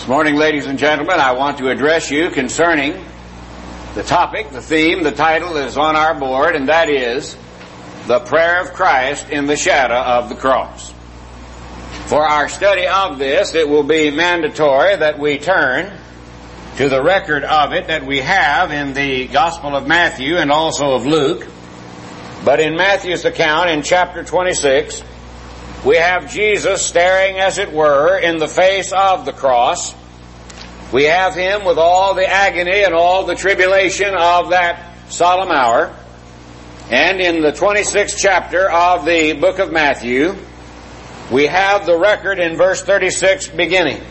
morning, ladies and gentlemen, I want to address you concerning the topic, the theme, the title is on our board, and that is the prayer of Christ in the shadow of the cross. For our study of this, it will be mandatory that we turn to the record of it that we have in the Gospel of Matthew and also of Luke. But in Matthew's account in chapter 26, we have Jesus staring, as it were, in the face of the cross. We have him with all the agony and all the tribulation of that solemn hour. And in the 26th chapter of the book of Matthew, we have the record in verse 36 beginning.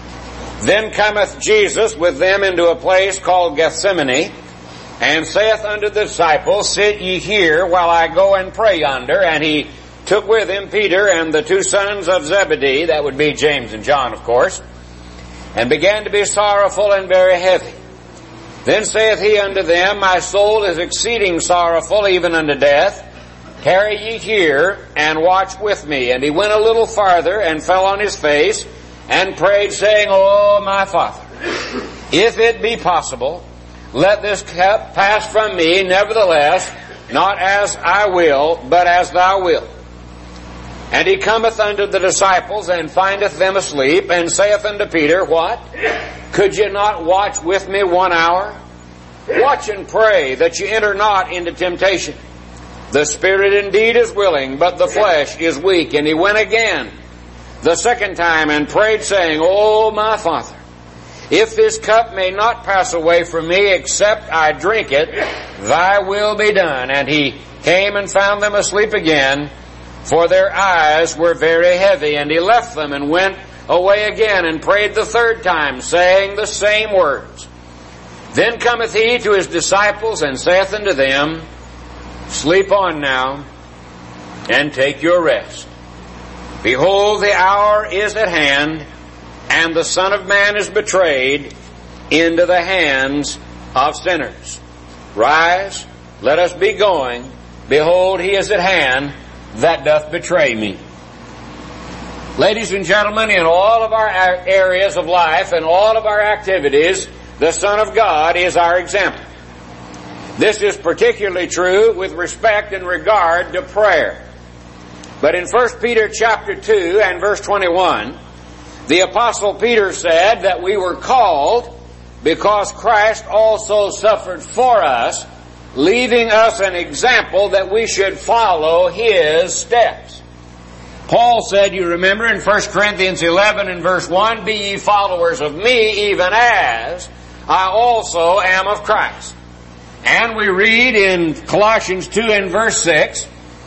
Then cometh Jesus with them into a place called Gethsemane, and saith unto the disciples, Sit ye here while I go and pray yonder. And he took with him Peter and the two sons of Zebedee, that would be James and John, of course, and began to be sorrowful and very heavy. Then saith he unto them, My soul is exceeding sorrowful, even unto death. Tarry ye here, and watch with me. And he went a little farther, and fell on his face, and prayed, saying, O my Father, if it be possible, let this cup pass from me, nevertheless, not as I will, but as thou wilt. And he cometh unto the disciples, and findeth them asleep, and saith unto Peter, What? Could ye not watch with me 1 hour? Watch and pray, that ye enter not into temptation. The spirit indeed is willing, but the flesh is weak. And he went again the second time, and prayed, saying, O my Father, if this cup may not pass away from me, except I drink it, thy will be done. And he came and found them asleep again, for their eyes were very heavy. And he left them and went away again, and prayed the third time, saying the same words. Then cometh he to his disciples, and saith unto them, Sleep on now, and take your rest. Behold, the hour is at hand, and the Son of Man is betrayed into the hands of sinners. Rise, let us be going. Behold, he is at hand that doth betray me. Ladies and gentlemen, in all of our areas of life and all of our activities, the Son of God is our example. This is particularly true with respect and regard to prayer. But in 1 Peter chapter 2 and verse 21, the Apostle Peter said that we were called because Christ also suffered for us, leaving us an example that we should follow his steps. Paul said, you remember in 1 Corinthians 11 and verse 1, Be ye followers of me, even as I also am of Christ. And we read in Colossians 2 and verse 6,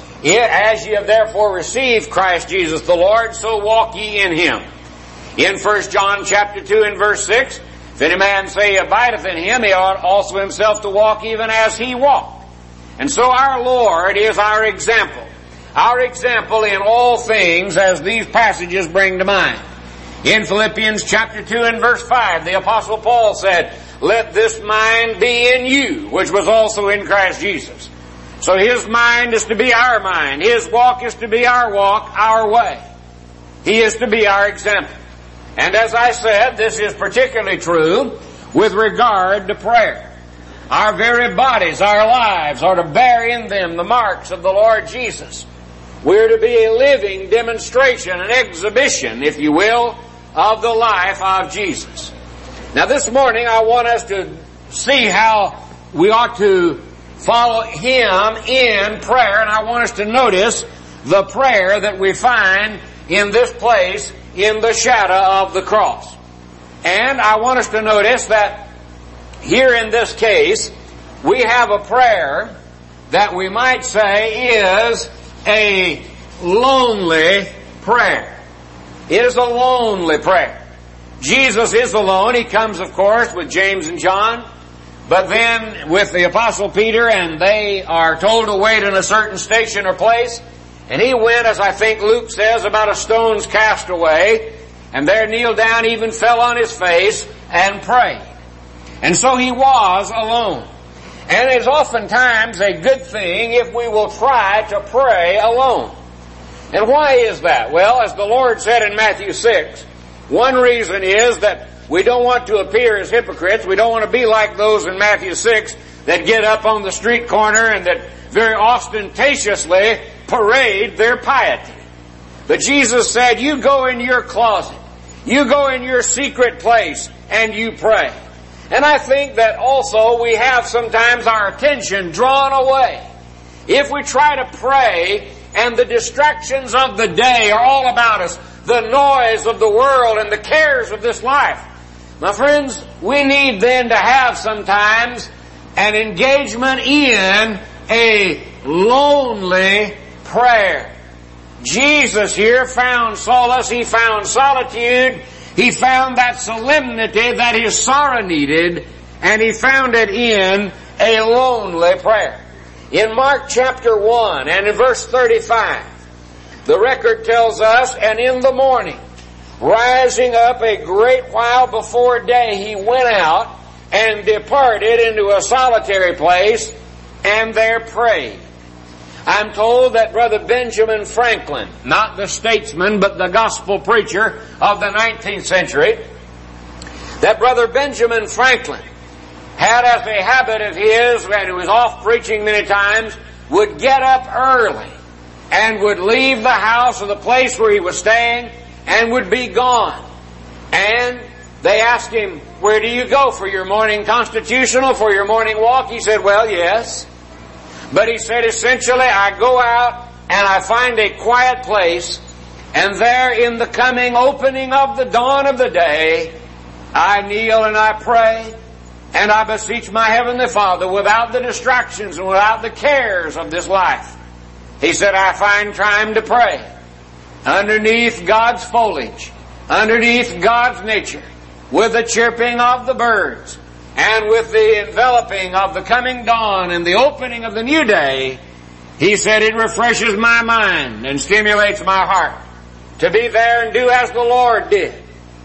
As ye have therefore received Christ Jesus the Lord, so walk ye in him. In 1 John chapter 2 and verse 6, If any man say he abideth in him, he ought also himself to walk even as he walked. And so our Lord is our example. Our example in all things, as these passages bring to mind. In Philippians chapter 2 and verse 5, the Apostle Paul said, Let this mind be in you, which was also in Christ Jesus. So his mind is to be our mind. His walk is to be our walk, our way. He is to be our example. And as I said, this is particularly true with regard to prayer. Our very bodies, our lives, are to bear in them the marks of the Lord Jesus. We're to be a living demonstration, an exhibition, if you will, of the life of Jesus. Now this morning I want us to see how we ought to follow him in prayer, and I want us to notice the prayer that we find in this place in the shadow of the cross. And I want us to notice that here in this case, we have a prayer that we might say is a lonely prayer. It is a lonely prayer. Jesus is alone. He comes, of course, with James and John, but then with the Apostle Peter, and they are told to wait in a certain station or place. And he went, as I think Luke says, about a stone's cast away, and there kneeled down, even fell on his face, and prayed. And so he was alone. And it is oftentimes a good thing if we will try to pray alone. And why is that? Well, as the Lord said in Matthew 6, one reason is that We don't want to appear as hypocrites. We don't want to be like those in Matthew 6 that get up on the street corner and that very ostentatiously parade their piety. But Jesus said, you go in your closet, you go in your secret place, and you pray. And I think that also we have sometimes our attention drawn away. If we try to pray and the distractions of the day are all about us, the noise of the world and the cares of this life, my friends, we need then to have sometimes an engagement in a lonely prayer. Jesus here found solace, He found solitude, He found that solemnity that His sorrow needed, and He found it in a lonely prayer. In Mark chapter 1 and in verse 35, the record tells us, and in the morning, rising up a great while before day, He went out and departed into a solitary place, and there prayed. I'm told that Brother Benjamin Franklin, not the statesman, but the gospel preacher of the 19th century, that Brother Benjamin Franklin had as a habit of his, when he was off preaching many times, would get up early and would leave the house or the place where he was staying and would be gone. And they asked him, where do you go for your morning constitutional, for your morning walk? He said, well, yes. But he said, essentially, I go out and I find a quiet place, and there in the coming opening of the dawn of the day, I kneel and I pray, and I beseech my Heavenly Father without the distractions and without the cares of this life. He said, I find time to pray underneath God's foliage, underneath God's nature, with the chirping of the birds, and with the enveloping of the coming dawn and the opening of the new day. He said, it refreshes my mind and stimulates my heart to be there and do as the Lord did.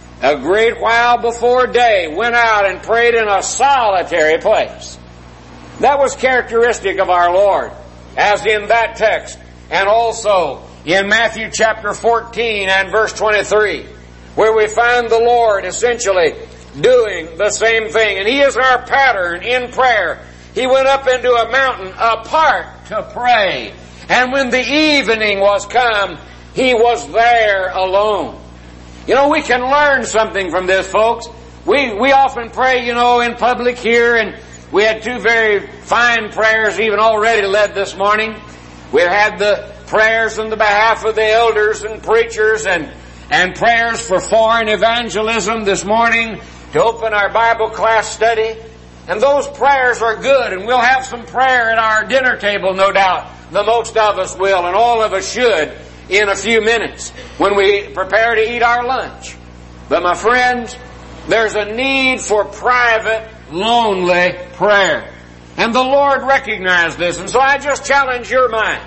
A great while before day went out and prayed in a solitary place. That was characteristic of our Lord, as in that text, and also in Matthew chapter 14 and verse 23, where we find the Lord essentially doing the same thing. And He is our pattern in prayer. He went up into a mountain apart to pray. And when the evening was come, He was there alone. You know, we can learn something from this, folks. We often pray, in public here, and we had two very fine prayers even already led this morning. We had the prayers on the behalf of the elders and preachers and prayers for foreign evangelism this morning to open our Bible class study. And those prayers are good, and we'll have some prayer at our dinner table, no doubt. The most of us will, and all of us should, in a few minutes when we prepare to eat our lunch. But my friends, there's a need for private, lonely prayer. And the Lord recognized this, and so I just challenge your mind.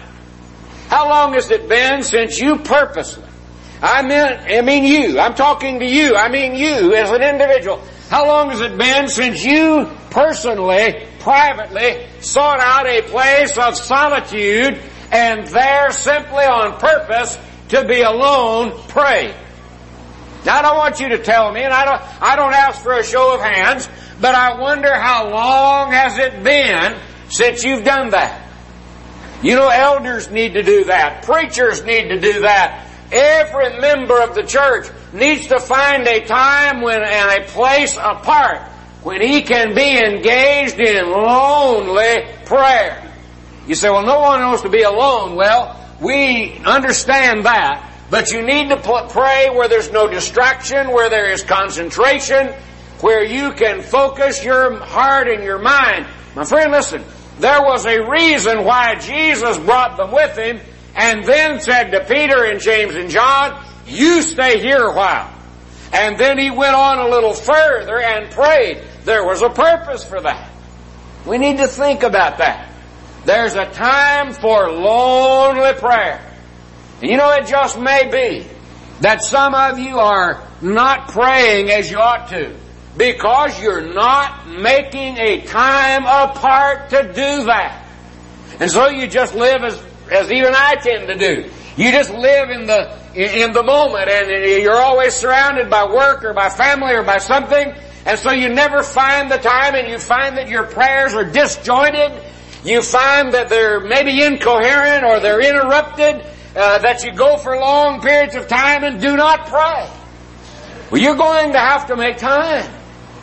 How long has it been since you purposely, I mean you, I'm talking to you, I mean you as an individual, how long has it been since you personally, privately, sought out a place of solitude and there simply on purpose to be alone prayed? Now I don't want you to tell me, and I don't ask for a show of hands, but I wonder how long has it been since you've done that? Elders need to do that. Preachers need to do that. Every member of the church needs to find a time and a place apart when he can be engaged in lonely prayer. You say, well, no one wants to be alone. Well, we understand that. But you need to pray where there's no distraction, where there is concentration, where you can focus your heart and your mind. My friend, listen, there was a reason why Jesus brought them with Him and then said to Peter and James and John, you stay here a while. And then He went on a little further and prayed. There was a purpose for that. We need to think about that. There's a time for lonely prayer. And it just may be that some of you are not praying as you ought to because you're not making a time apart to do that. And so you just live as even I tend to do. You just live in the moment, and you're always surrounded by work or by family or by something, and so you never find the time, and you find that your prayers are disjointed. You find that they're maybe incoherent or they're interrupted, that you go for long periods of time and do not pray. Well, you're going to have to make time.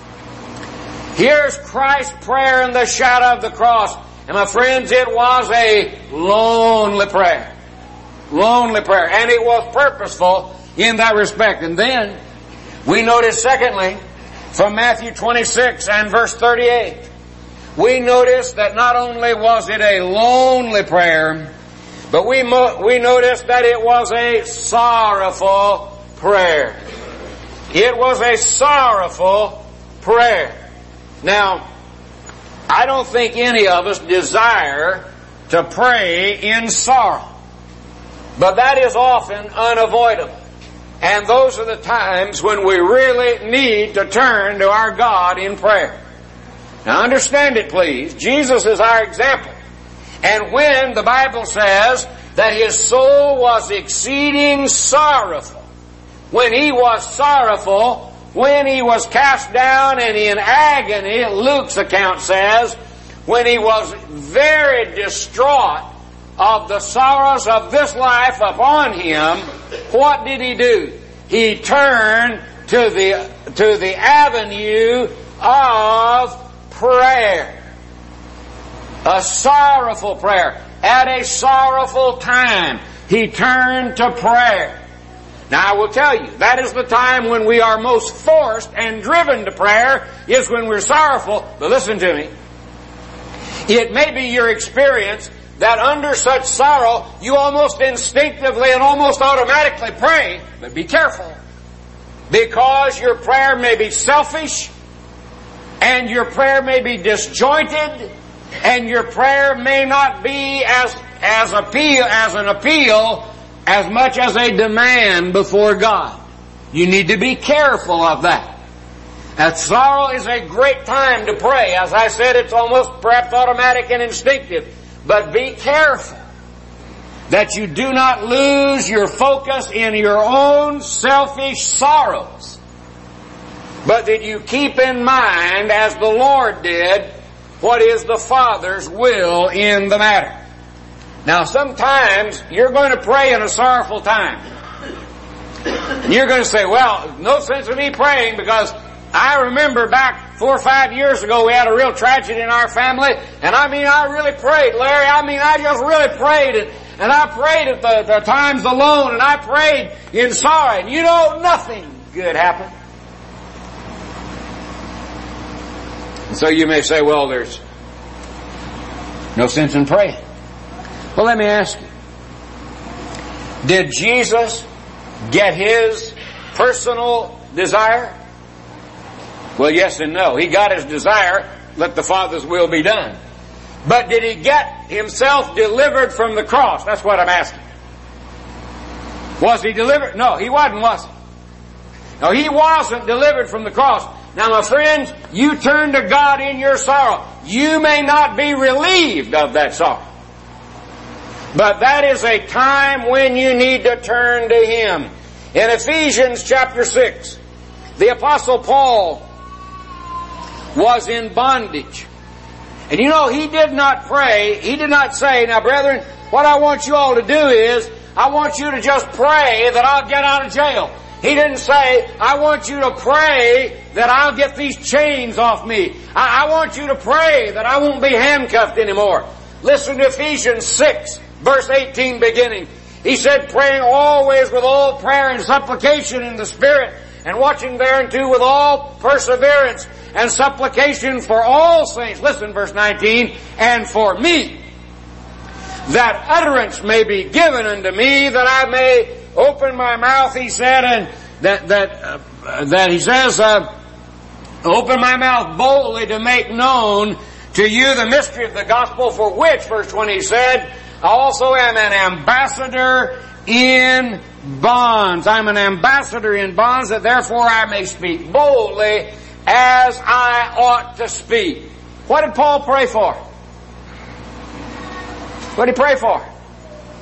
Here's Christ's prayer in the shadow of the cross. And my friends, it was a lonely prayer. Lonely prayer. And it was purposeful in that respect. And then we notice, secondly, from Matthew 26 and verse 38, we notice that not only was it a lonely prayer, but we notice that it was a sorrowful prayer. It was a sorrowful prayer. Now, I don't think any of us desire to pray in sorrow. But that is often unavoidable. And those are the times when we really need to turn to our God in prayer. Now understand it, please. Jesus is our example. And when the Bible says that His soul was exceeding sorrowful, when He was sorrowful, when He was cast down and in agony, Luke's account says, when He was very distraught of the sorrows of this life upon Him, what did He do? He turned to the avenue of prayer. A sorrowful prayer. At a sorrowful time, He turned to prayer. Now I will tell you, that is the time when we are most forced and driven to prayer, is when we're sorrowful. But listen to me. It may be your experience that under such sorrow, you almost instinctively and almost automatically pray, but be careful. Because your prayer may be selfish, and your prayer may be disjointed, and your prayer may not be as an appeal as much as a demand before God. You need to be careful of that. That sorrow is a great time to pray. As I said, it's almost perhaps automatic and instinctive. But be careful that you do not lose your focus in your own selfish sorrows, but that you keep in mind, as the Lord did, what is the Father's will in the matter. Now sometimes you're going to pray in a sorrowful time. You're going to say, well, no sense in me praying, because I remember back 4 or 5 years ago we had a real tragedy in our family, and I really prayed, Larry. I just really prayed, and I prayed at the times alone, and I prayed in sorrow, and nothing good happened. And so you may say, well, there's no sense in praying. Well, let me ask you, did Jesus get His personal desire? Well, yes and no. He got His desire, let the Father's will be done. But did He get Himself delivered from the cross? That's what I'm asking. Was He delivered? No, He wasn't, was He? No, He wasn't delivered from the cross. Now, my friends, you turn to God in your sorrow. You may not be relieved of that sorrow, but that is a time when you need to turn to Him. In Ephesians chapter 6, the Apostle Paul was in bondage. And he did not pray. He did not say, now brethren, what I want you all to do is, I want you to just pray that I'll get out of jail. He didn't say, I want you to pray that I'll get these chains off me. I want you to pray that I won't be handcuffed anymore. Listen to Ephesians 6, verse 18 beginning. He said, praying always with all prayer and supplication in the Spirit, and watching thereunto with all perseverance and supplication for all saints. Listen, verse 19, and for me, that utterance may be given unto me, that I may open my mouth, he said, and that he says, open my mouth boldly to make known to you the mystery of the gospel, for which, verse 20, he said, I also am an ambassador in bonds. I'm an ambassador in bonds, that therefore I may speak boldly as I ought to speak. What did Paul pray for? What did he pray for?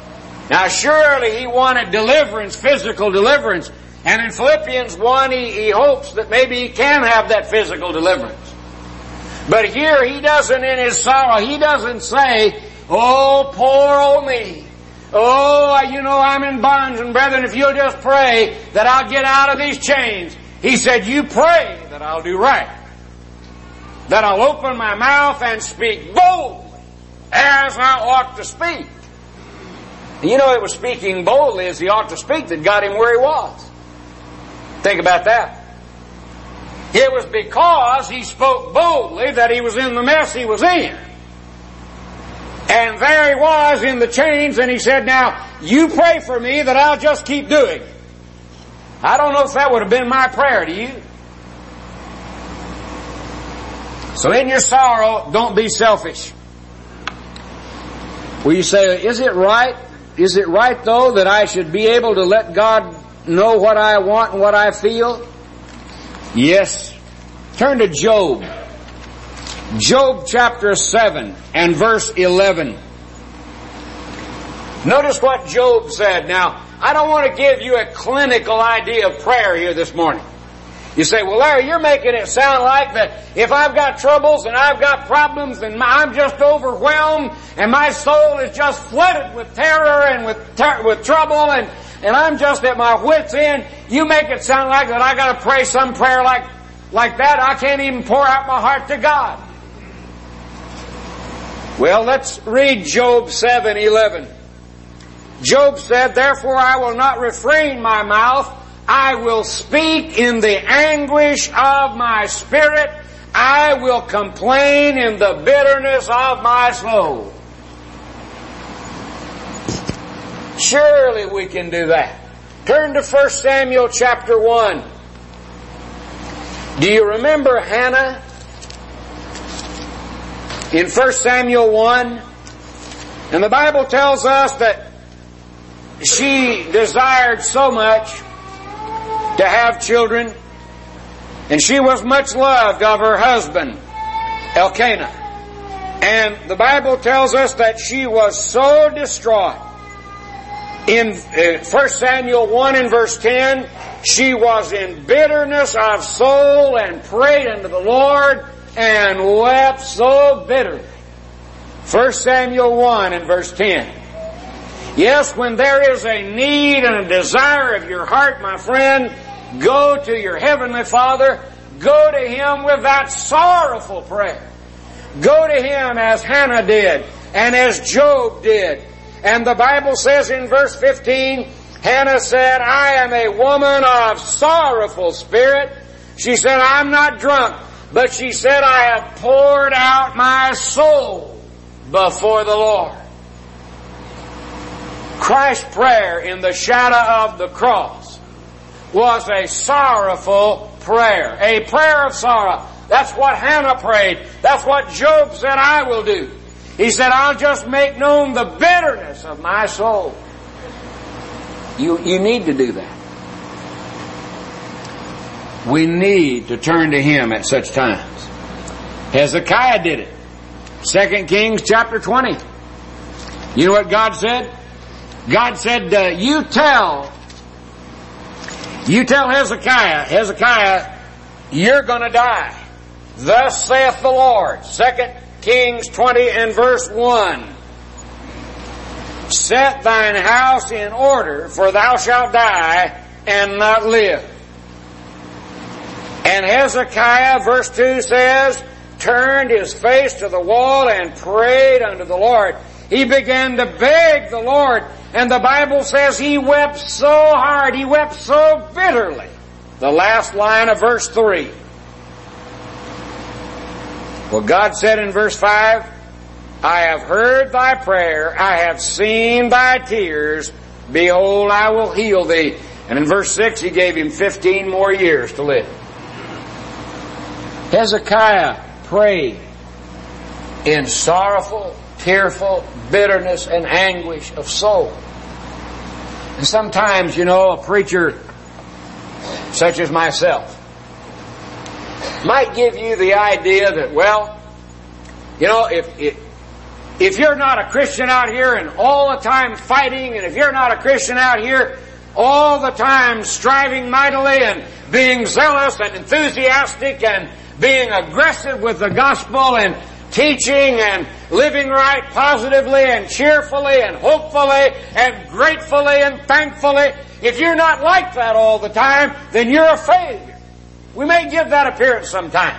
Now surely he wanted deliverance, physical deliverance. And in Philippians 1, he hopes that maybe he can have that physical deliverance. But here he doesn't, in his sorrow, he doesn't say, oh, poor old me. Oh, I'm in bonds, and brethren, if you'll just pray that I'll get out of these chains. He said, you pray that I'll do right. That I'll open my mouth and speak boldly as I ought to speak. And it was speaking boldly as he ought to speak that got him where he was. Think about that. It was because he spoke boldly that he was in the mess he was in. And there he was in the chains, and he said, now, you pray for me that I'll just keep doing it. I don't know if that would have been my prayer to you. So in your sorrow, don't be selfish. Will you say, is it right? Is it right, though, that I should be able to let God know what I want and what I feel? Yes. Turn to Job. Job chapter 7 and verse 11. Notice what Job said. Now, I don't want to give you a clinical idea of prayer here this morning. You say, well, Larry, you're making it sound like that if I've got troubles and I've got problems and I'm just overwhelmed and my soul is just flooded with terror and with trouble and I'm just at my wit's end, you make it sound like that I got to pray some prayer like that. I can't even pour out my heart to God. Well, let's read Job 7:11. Job said, therefore I will not refrain my mouth. I will speak in the anguish of my spirit. I will complain in the bitterness of my soul. Surely we can do that. Turn to 1 Samuel chapter 1. Do you remember Hannah? In 1 Samuel 1, and the Bible tells us that she desired so much to have children, and she was much loved of her husband, Elkanah. And the Bible tells us that she was so distraught. In 1 Samuel 1 and verse 10, she was in bitterness of soul and prayed unto the Lord and wept so bitterly. 1 Samuel 1 and verse 10. Yes, when there is a need and a desire of your heart, my friend, go to your Heavenly Father. Go to Him with that sorrowful prayer. Go to Him as Hannah did and as Job did. And the Bible says in verse 15, Hannah said, I am a woman of sorrowful spirit. She said, I'm not drunk. But she said, I have poured out my soul before the Lord. Christ's prayer in the shadow of the cross was a sorrowful prayer. A prayer of sorrow. That's what Hannah prayed. That's what Job said I will do. He said, I'll just make known the bitterness of my soul. You need to do that. We need to turn to Him at such times. Hezekiah did it. 2 Kings chapter 20. You know what God said? God said, you tell Hezekiah, you're going to die. Thus saith the Lord. 2 Kings 20 and verse 1. Set thine house in order, for thou shalt die and not live. And Hezekiah, verse 2 says, turned his face to the wall and prayed unto the Lord. He began to beg the Lord. And the Bible says he wept so hard, he wept so bitterly. The last line of verse 3. Well, God said in verse 5, I have heard thy prayer, I have seen thy tears, behold, I will heal thee. And in verse 6, He gave him 15 more years to live. Hezekiah prayed in sorrowful, tearful bitterness and anguish of soul. And sometimes, a preacher such as myself might give you the idea that, if you're not a Christian out here and all the time fighting, and if you're not a Christian out here all the time striving mightily and being zealous and enthusiastic and being aggressive with the gospel and teaching and living right positively and cheerfully and hopefully and gratefully and thankfully, if you're not like that all the time, then you're a failure. We may give that appearance sometimes.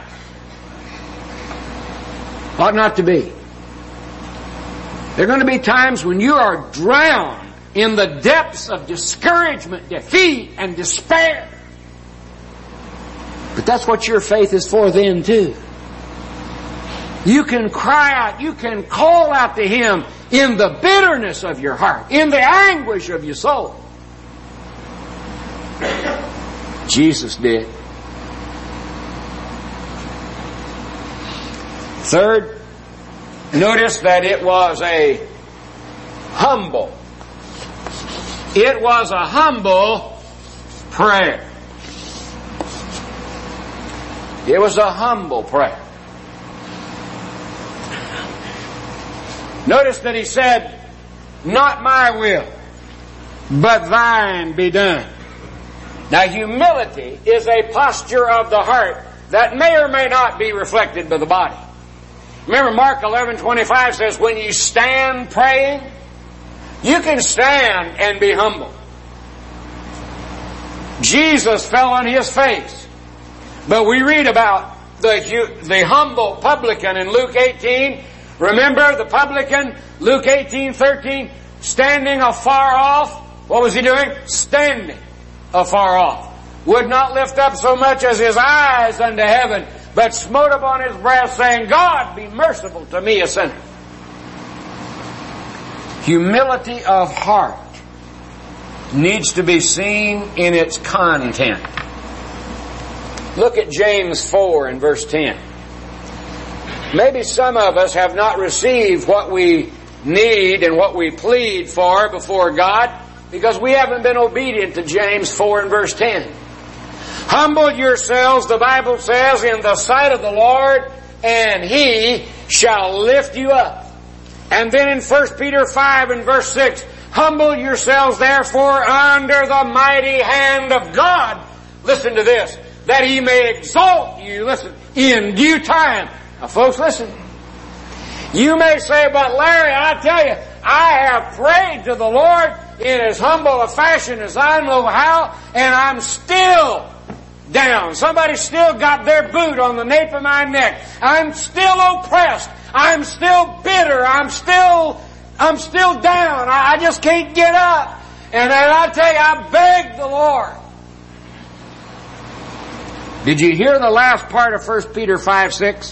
Ought not to be. There are going to be times when you are drowned in the depths of discouragement, defeat, and despair. But that's what your faith is for then too. You can cry out, you can call out to Him in the bitterness of your heart, in the anguish of your soul. Jesus did. Third, notice that it was a humble. It was a humble prayer. It was a humble prayer. Notice that he said, not my will, but thine be done. Now, humility is a posture of the heart that may or may not be reflected by the body. Remember, Mark 11:25 says, when you stand praying, you can stand and be humble. Jesus fell on His face. But we read about the humble publican in Luke 18. Remember the publican, Luke 18:13, standing afar off. What was he doing? Standing afar off. Would not lift up so much as his eyes unto heaven, but smote upon his breast, saying, God, be merciful to me, a sinner. Humility of heart needs to be seen in its content. Look at James 4 and verse 10. Maybe some of us have not received what we need and what we plead for before God because we haven't been obedient to James 4 and verse 10. Humble yourselves, the Bible says, in the sight of the Lord, and He shall lift you up. And then in 1 Peter 5 and verse 6, humble yourselves therefore under the mighty hand of God. Listen to this. That He may exalt you, listen, in due time. Now folks, listen. You may say, but Larry, I tell you, I have prayed to the Lord in as humble a fashion as I know how, and I'm still down. Somebody still got their boot on the nape of my neck. I'm still oppressed. I'm still bitter. I'm still down. I just can't get up. And I tell you, I beg the Lord. Did you hear the last part of 1 Peter 5:6?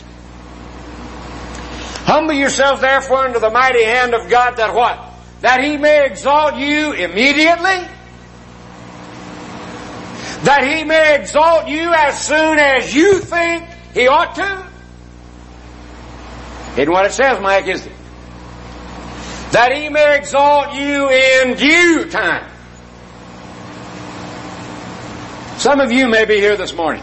Humble yourselves therefore under the mighty hand of God, that what? That He may exalt you immediately. That He may exalt you as soon as you think He ought to. Isn't what it says, Mike, is it? That He may exalt you in due time. Some of you may be here this morning.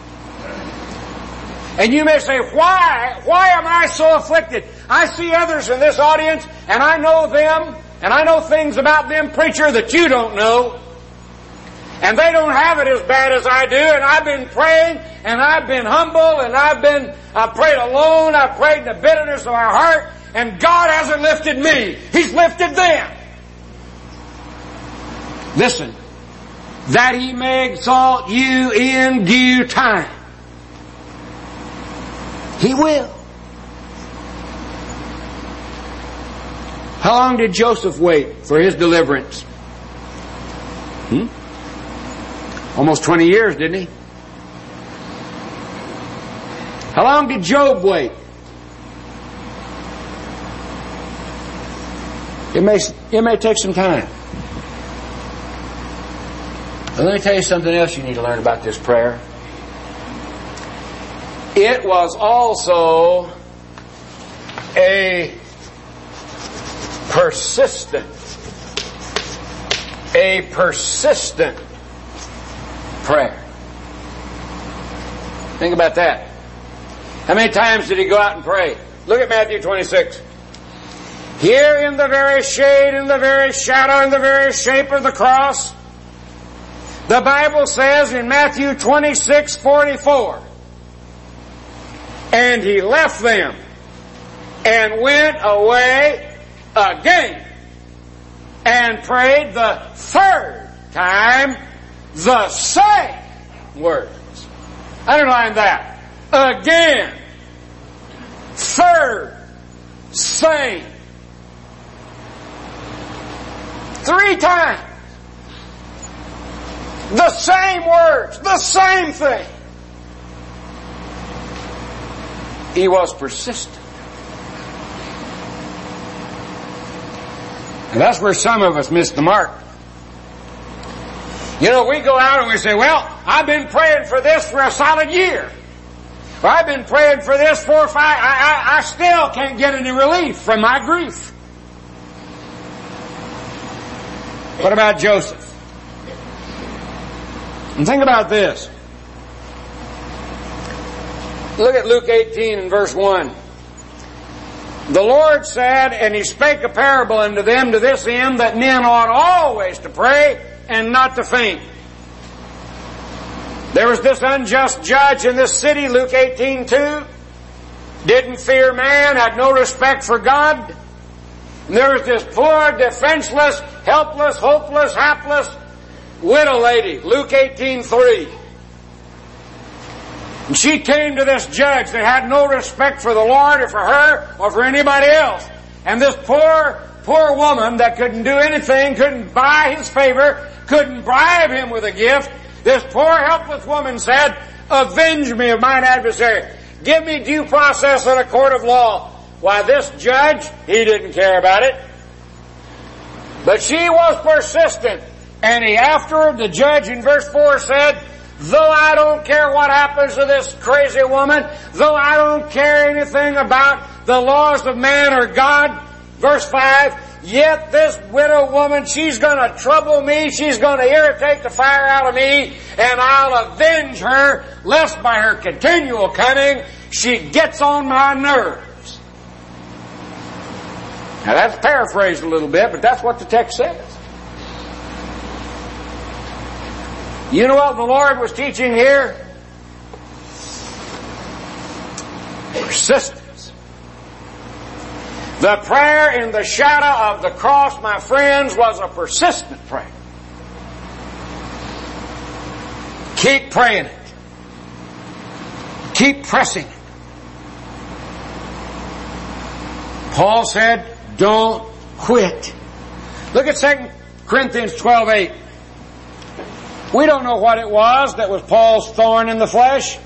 And you may say, why am I so afflicted? I see others in this audience, and I know them, and I know things about them, preacher, that you don't know. And they don't have it as bad as I do, and I've been praying, and I've been humble, and I prayed alone, I prayed in the bitterness of our heart, and God hasn't lifted me. He's lifted them. Listen, that He may exalt you in due time. He will. How long did Joseph wait for his deliverance? Almost 20 years, didn't he? How long did Job wait? It may take some time. But let me tell you something else you need to learn about this prayer. It was also a persistent prayer. Think about that. How many times did he go out and pray? Look at Matthew 26. Here in the very shade, in the very shadow, in the very shape of the cross, the Bible says in Matthew 26:44, and he left them and went away again and prayed the third time the same words. Underline that. Again. Third. Same. 3 times. The same words. The same thing. He was persistent. And that's where some of us miss the mark. You know, we go out and we say, well, I've been praying for this for a solid year. Or I've been praying for this 4 or 5. I still can't get any relief from my grief. What about Joseph? And think about this. Look at Luke 18 and verse 1. The Lord said, and he spake a parable unto them to this end, that men ought always to pray and not to faint. There was this unjust judge in this city, Luke 18:2, didn't fear man, had no respect for God. And there was this poor, defenseless, helpless, hopeless, hapless widow lady, Luke 18:3. And she came to this judge that had no respect for the Lord or for her or for anybody else. And this poor woman that couldn't do anything, couldn't buy his favor, couldn't bribe him with a gift, this poor helpless woman said, avenge me of mine adversary. Give me due process in a court of law. Why, this judge, he didn't care about it. But she was persistent. And he afterward, the judge in verse 4 said, though I don't care what happens to this crazy woman, though I don't care anything about the laws of man or God, verse 5, yet this widow woman, she's going to trouble me, she's going to irritate the fire out of me, and I'll avenge her, lest by her continual cunning she gets on my nerves. Now that's paraphrased a little bit, but that's what the text says. You know what the Lord was teaching here? Persistence. The prayer in the shadow of the cross, my friends, was a persistent prayer. Keep praying it. Keep pressing it. Paul said, don't quit. Look at 2 Corinthians 12:8. We don't know what it was that was Paul's thorn in the flesh.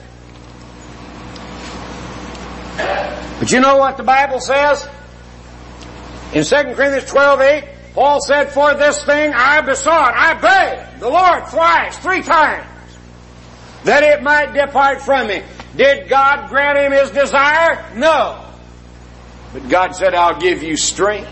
But you know what the Bible says? In 2 Corinthians 12:8, Paul said, for this thing I besought, I begged the Lord twice, 3 times, that it might depart from me. Did God grant him his desire? No. But God said, I'll give you strength.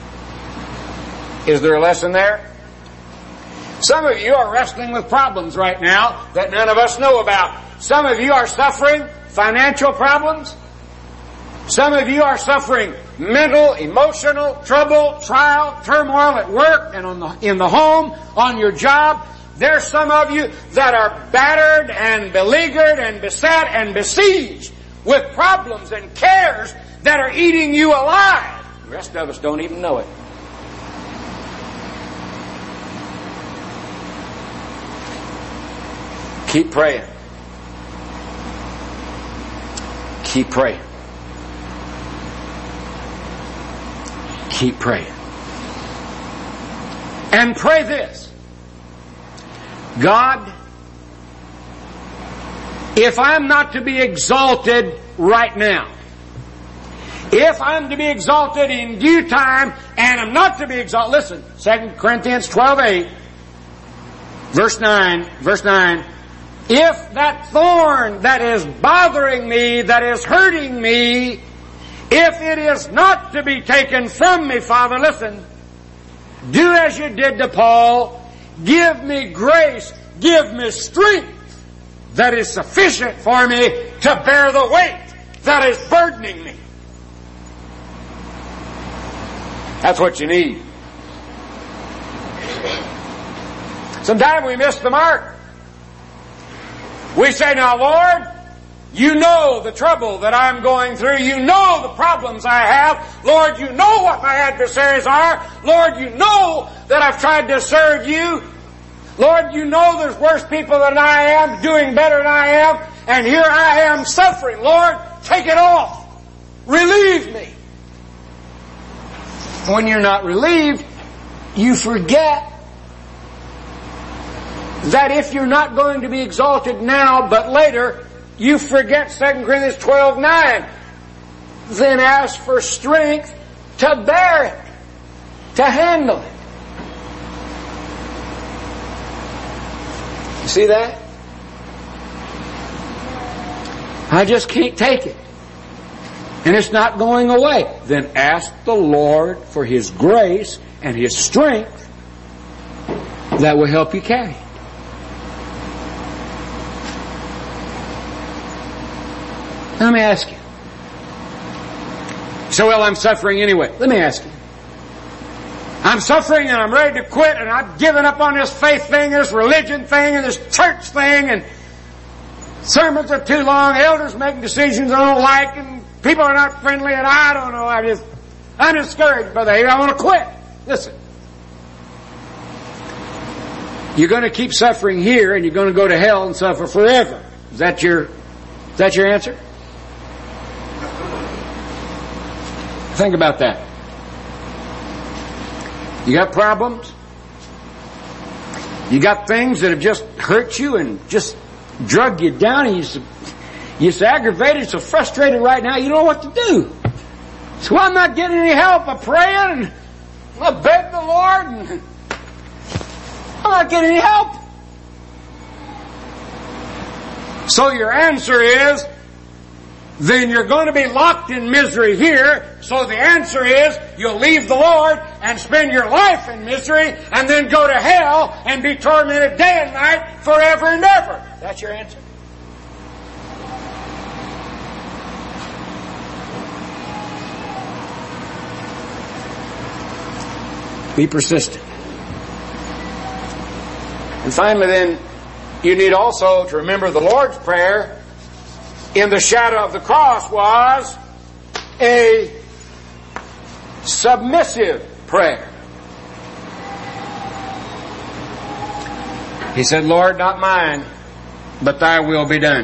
Is there a lesson there? Some of you are wrestling with problems right now that none of us know about. Some of you are suffering financial problems. Some of you are suffering mental, emotional trouble, trial, turmoil at work and in the home, on your job. There's some of you that are battered and beleaguered and beset and besieged with problems and cares that are eating you alive. The rest of us don't even know it. Keep praying. Keep praying. Keep praying. And pray this. God, if I'm not to be exalted right now, if I'm to be exalted in due time, and I'm not to be exalted, listen, 2 Corinthians 12:8, verse 9, if that thorn that is bothering me, that is hurting me, if it is not to be taken from me, Father, listen, do as you did to Paul, give me grace, give me strength that is sufficient for me to bear the weight that is burdening me. That's what you need. Sometimes we miss the mark. We say, now, Lord, you know the trouble that I'm going through. You know the problems I have. Lord, you know what my adversaries are. Lord, you know that I've tried to serve you. Lord, you know there's worse people than I am, doing better than I am, and here I am suffering. Lord, take it off. Relieve me. When you're not relieved, you forget that if you're not going to be exalted now, but later, you forget 2 Corinthians 12:9. Then ask for strength to bear it, to handle it. You see that? I just can't take it. And it's not going away. Then ask the Lord for His grace and His strength that will help you carry it. Let me ask you. So, well, I'm suffering anyway. Let me ask you. I'm suffering and I'm ready to quit and I've given up on this faith thing, this religion thing, and this church thing, and sermons are too long, elders making decisions I don't like, and people are not friendly, and I don't know, I'm discouraged by that. I want to quit. Listen. You're going to keep suffering here and you're going to go to hell and suffer forever. Is that your answer? Think about that. You got problems? You got things that have just hurt you and just drug you down, and you're so aggravated, so frustrated right now, you don't know what to do. So I'm not getting any help. I'm praying and I beg the Lord and I'm not getting any help. So your answer is, then you're going to be locked in misery here. So the answer is, you'll leave the Lord and spend your life in misery and then go to hell and be tormented day and night forever and ever. That's your answer. Be persistent. And finally then, you need also to remember the Lord's Prayer in the shadow of the cross was a submissive prayer. He said, Lord, not mine, but thy will be done.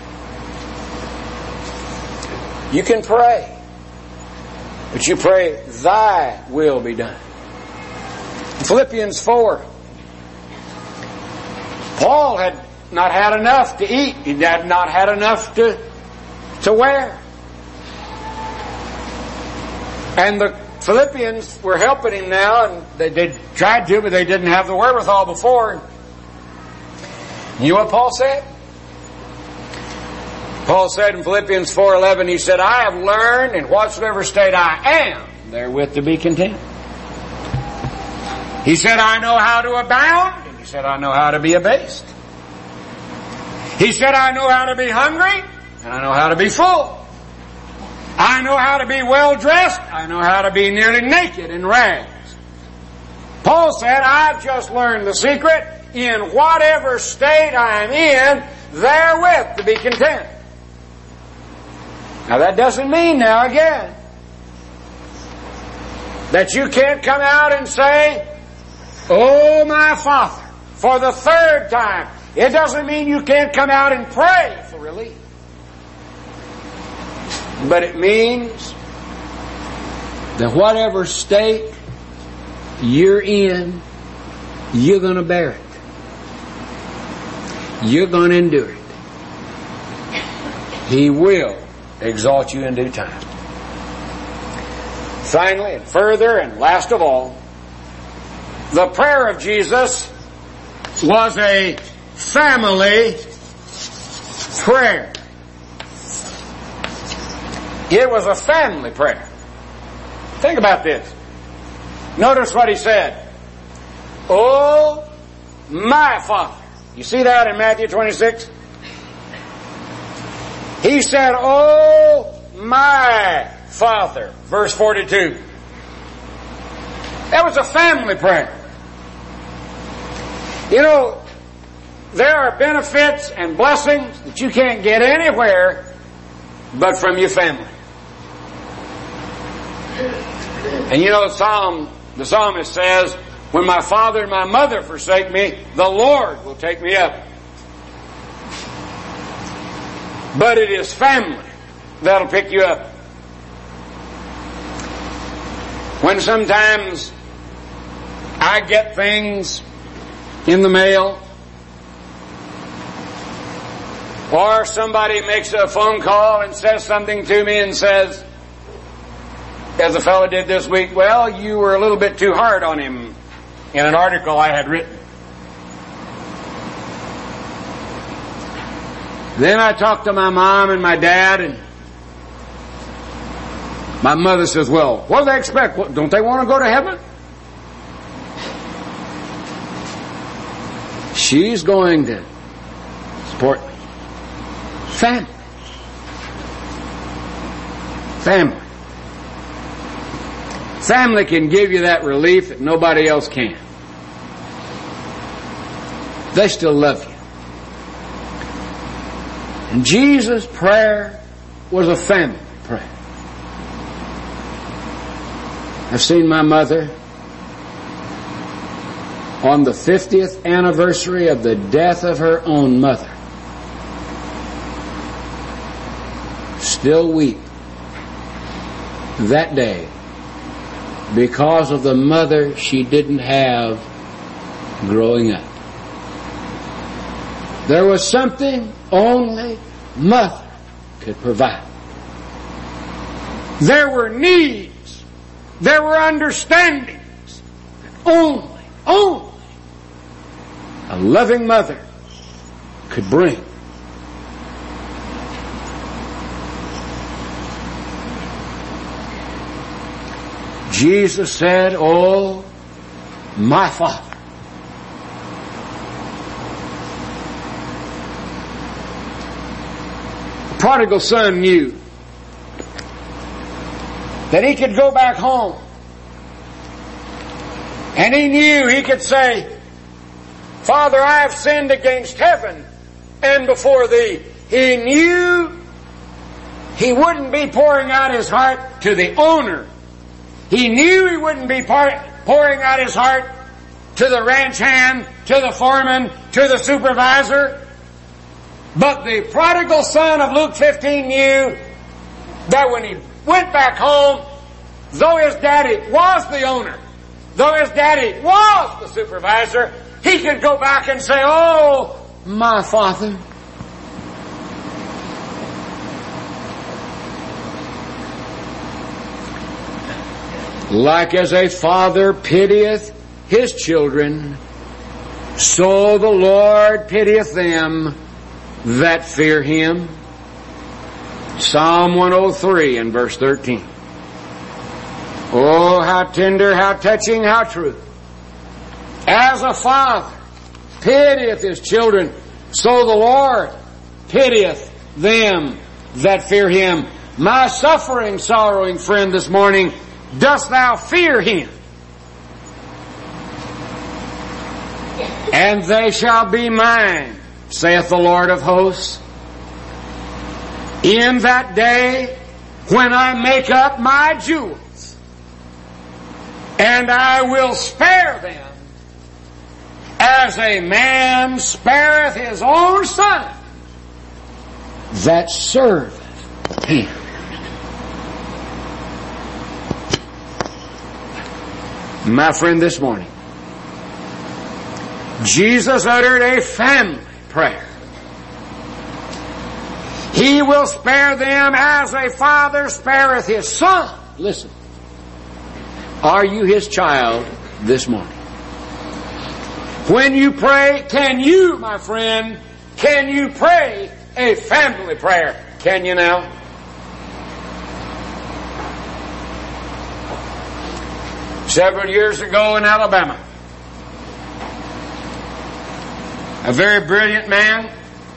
You can pray, but you pray, thy will be done. In Philippians 4, Paul had not had enough to eat. He had not had enough to wear. And the Philippians were helping him now, and they tried to, but they didn't have the wherewithal before. You know what Paul said? Paul said in Philippians 4:11, he said, I have learned in whatsoever state I am, therewith to be content. He said, I know how to abound, and he said, I know how to be abased. He said, I know how to be hungry, and I know how to be full. I know how to be well dressed, I know how to be nearly naked in rags. Paul said, I've just learned the secret, in whatever state I'm in, therewith to be content. Now that doesn't mean, now again, that you can't come out and say, oh my Father, for the third time. It doesn't mean you can't come out and pray for relief. But it means that whatever state you're in, you're going to bear it. You're going to endure it. He will exalt you in due time. Finally, and further, and last of all, the prayer of Jesus was a family prayer. It was a family prayer. Think about this. Notice what he said. Oh, my Father. You see that in Matthew 26? He said, oh, my Father. Verse 42. That was a family prayer. You know, there are benefits and blessings that you can't get anywhere but from your family. And you know, the psalmist says, when my father and my mother forsake me, the Lord will take me up. But it is family that'll pick you up. When sometimes I get things in the mail, or somebody makes a phone call and says something to me and says, as a fellow did this week, well, you were a little bit too hard on him in an article I had written. Then I talked to my mom and my dad, and my mother says, well, what do they expect? What, don't they want to go to heaven? She's going to support me. Family. Family. Family can give you that relief that nobody else can. They still love you. And Jesus' prayer was a family prayer. I've seen my mother on the 50th anniversary of the death of her own mother still weep that day because of the mother she didn't have growing up. There was something only mother could provide. There were needs. There were understandings. Only a loving mother could bring. Jesus said, oh, my Father. The prodigal son knew that he could go back home. And he knew he could say, Father, I have sinned against heaven and before thee. He knew he wouldn't be pouring out his heart to the owner. He knew he wouldn't be pouring out his heart to the ranch hand, to the foreman, to the supervisor. But the prodigal son of Luke 15 knew that when he went back home, though his daddy was the owner, though his daddy was the supervisor, he could go back and say, oh, my Father. Like as a father pitieth his children, so the Lord pitieth them that fear him. Psalm 103 and verse 13. Oh, how tender, how touching, how true. As a father pitieth his children, so the Lord pitieth them that fear him. My suffering, sorrowing friend this morning, dost thou fear him? And they shall be mine, saith the Lord of hosts, in that day when I make up my jewels, and I will spare them as a man spareth his own son that serveth him. My friend, this morning, Jesus uttered a family prayer. He will spare them as a father spareth his son. Listen. Are you his child this morning? When you pray, can you, my friend, can you pray a family prayer? Can you now? Several years ago in Alabama, a very brilliant man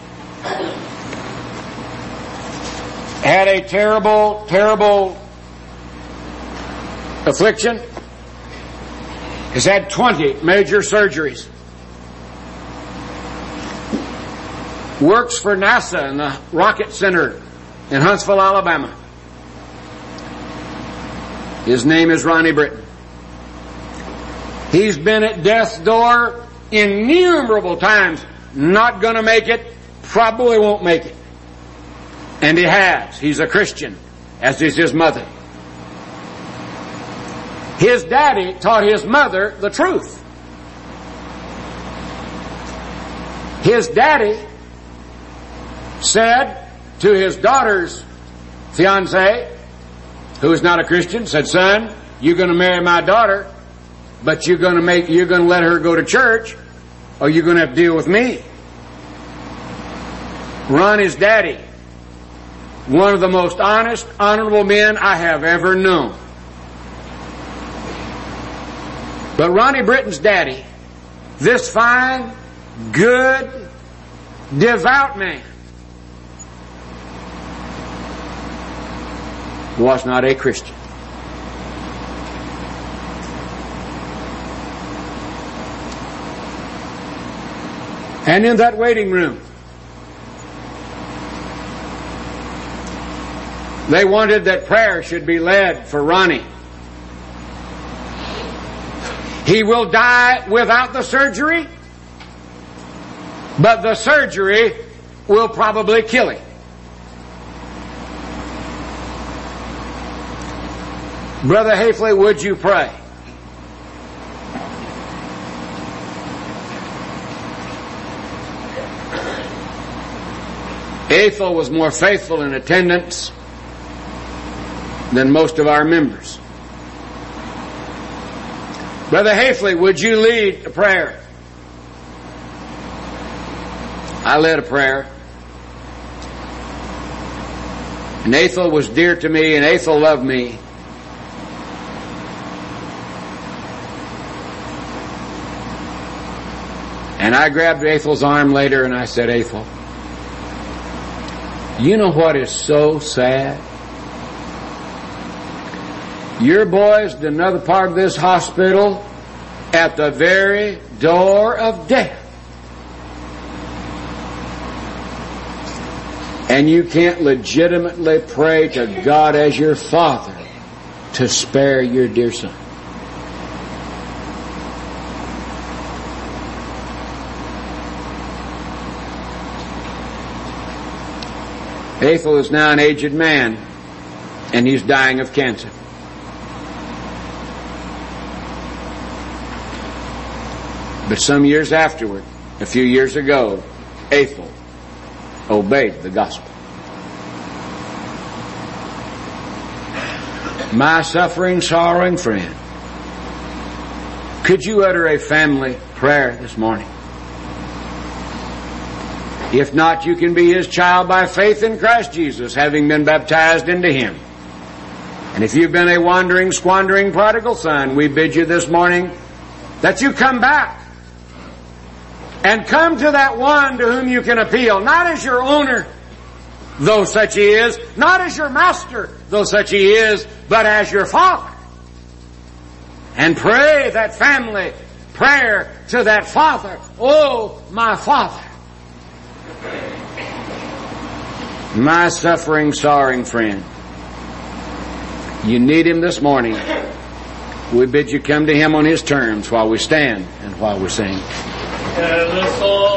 had a terrible, terrible affliction. has had 20 major surgeries. Works for NASA in the Rocket Center in Huntsville, Alabama. His name is Ronnie Britton. He's been at death's door innumerable times. Not going to make it. Probably won't make it. And he has. He's a Christian, as is his mother. His daddy taught his mother the truth. His daddy said to his daughter's fiancé, who is not a Christian, said, "Son, you're going to marry my daughter, but you're going to let her go to church, or you're going to have to deal with me." Ronnie's daddy, one of the most honest, honorable men I have ever known. But Ronnie Britton's daddy, this fine, good, devout man, was not a Christian. And in that waiting room, they wanted that prayer should be led for Ronnie. He will die without the surgery, but the surgery will probably kill him. Brother Hafley, would you pray? Ethel was more faithful in attendance than most of our members. Brother Hafley, would you lead a prayer? I led a prayer. And Ethel was dear to me, and Ethel loved me. And I grabbed Ethel's arm later and I said, "Ethel, you know what is so sad? Your boy's in another part of this hospital at the very door of death. And you can't legitimately pray to God as your Father to spare your dear son." Ethel is now an aged man, and he's dying of cancer. But some years afterward, a few years ago, Ethel obeyed the gospel. My suffering, sorrowing friend, could you utter a family prayer this morning? If not, you can be His child by faith in Christ Jesus, having been baptized into Him. And if you've been a wandering, squandering prodigal son, we bid you this morning that you come back and come to that one to whom you can appeal, not as your owner, though such He is, not as your master, though such He is, but as your Father. And pray that family prayer to that Father. "Oh, my Father." My suffering, sorrowing friend, you need Him this morning. We bid you come to Him on His terms while we stand and while we sing.